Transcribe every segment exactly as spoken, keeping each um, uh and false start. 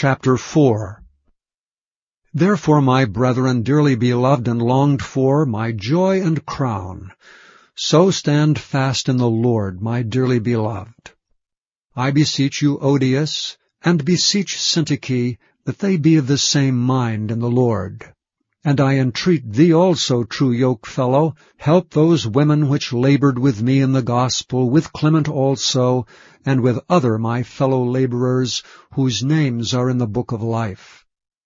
Chapter four. Therefore, my brethren, dearly beloved and longed for, my joy and crown, so stand fast in the Lord, my dearly beloved. I beseech you, Odius, and beseech Syntyche, that they be of the same mind in the Lord. And I entreat thee also, true yokefellow, help those women which labored with me in the gospel, with Clement also, and with other my fellow laborers, whose names are in the book of life.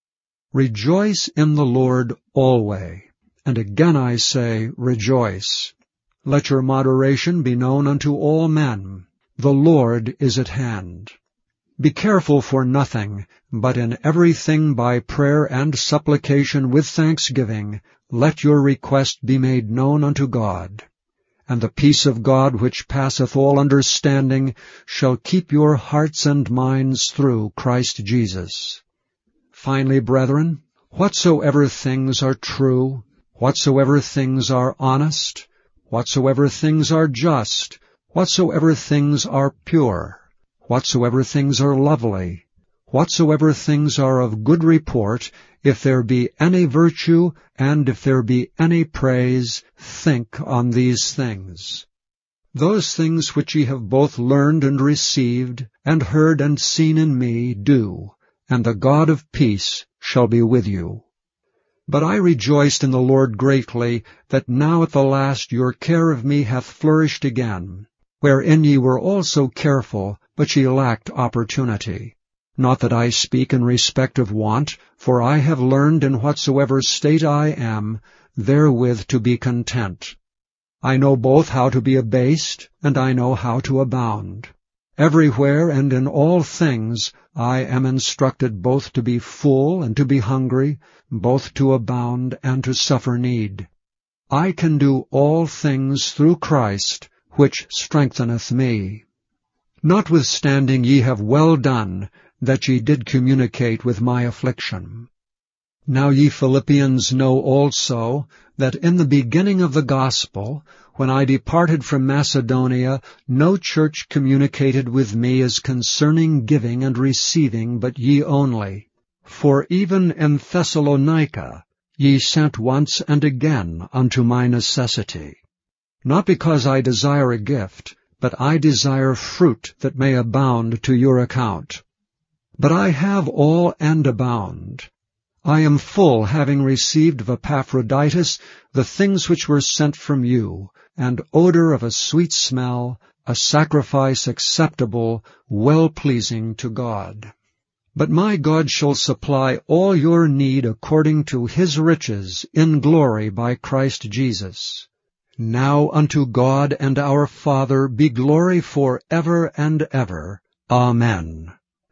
Rejoice in the Lord always, and again I say, rejoice. Let your moderation be known unto all men. The Lord is at hand. Be careful for nothing, but in everything by prayer and supplication with thanksgiving, let your request be made known unto God. And the peace of God, which passeth all understanding, shall keep your hearts and minds through Christ Jesus. Finally, brethren, whatsoever things are true, whatsoever things are honest, whatsoever things are just, whatsoever things are pure, whatsoever things are lovely, whatsoever things are of good report, if there be any virtue, and if there be any praise, think on these things. Those things which ye have both learned and received, and heard and seen in me, do, and the God of peace shall be with you. But I rejoiced in the Lord greatly, that now at the last your care of me hath flourished again, wherein ye were also careful, but ye lacked opportunity. Not that I speak in respect of want, for I have learned in whatsoever state I am, therewith to be content. I know both how to be abased, and I know how to abound. Everywhere and in all things I am instructed both to be full and to be hungry, both to abound and to suffer need. I can do all things through Christ, which strengtheneth me. Notwithstanding ye have well done, that ye did communicate with my affliction. Now ye Philippians know also, that in the beginning of the gospel, when I departed from Macedonia, no church communicated with me as concerning giving and receiving, but ye only. For even in Thessalonica ye sent once and again unto my necessity. Not because I desire a gift, but I desire fruit that may abound to your account. But I have all and abound. I am full, having received of Epaphroditus the things which were sent from you, and odor of a sweet smell, a sacrifice acceptable, well-pleasing to God. But my God shall supply all your need according to his riches in glory by Christ Jesus. Now unto God and our Father be glory for ever and ever. Amen.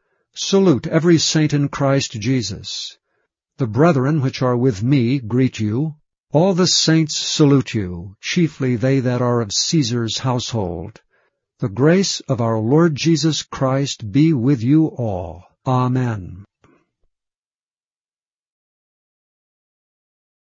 Salute every saint in Christ Jesus. The brethren which are with me greet you. All the saints salute you, chiefly they that are of Caesar's household. The grace of our Lord Jesus Christ be with you all. Amen.